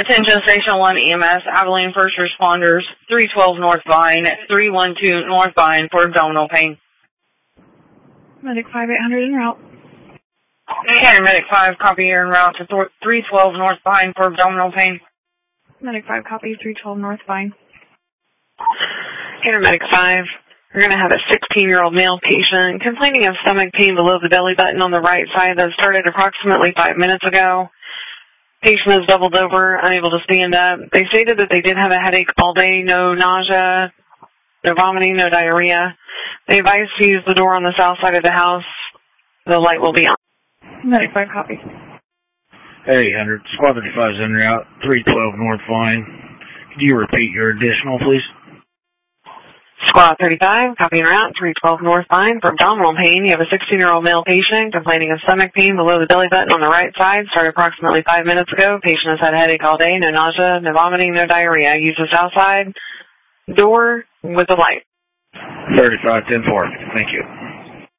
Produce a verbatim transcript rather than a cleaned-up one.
Attention Station one E M S, Abilene First Responders, three twelve North Vine, three one two North Vine for abdominal pain. Medic five eight hundred en route. Paramedic five, copy here en route to three twelve North Vine for abdominal pain. Medic five, copy three twelve North Vine. Paramedic five, we're going to have a sixteen-year-old male patient complaining of stomach pain below the belly button on the right side that started approximately five minutes ago. Patient is doubled over, unable to stand up. They stated that they did have a headache all day, no nausea, no vomiting, no diarrhea. They advised to use the door on the south side of the house. The light will be on. Medic five, copy. eight hundred, Squad thirty-five is en route, three twelve North Vine. Could you repeat your additional, please? Squad thirty-five, copy en route, three twelve North Vine for abdominal pain. You have a sixteen-year-old male patient complaining of stomach pain below the belly button on the right side. Started approximately five minutes ago. Patient has had a headache all day, no nausea, no vomiting, no diarrhea. Use the south side door with the light. thirty-five ten four, thank you.